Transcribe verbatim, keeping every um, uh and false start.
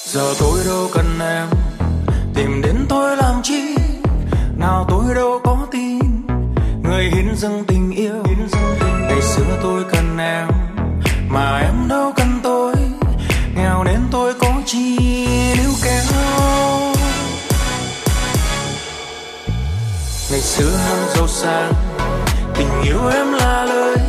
Giờ tôi đâu cần em tìm đến tôi làm chi, nào tôi đâu có tin người hiến dâng tình yêu. Ngày xưa tôi cần em mà em đâu cần tôi, nghèo nên tôi có chi níu kéo. Ngày xưa ham giàu sang, tình yêu em là lời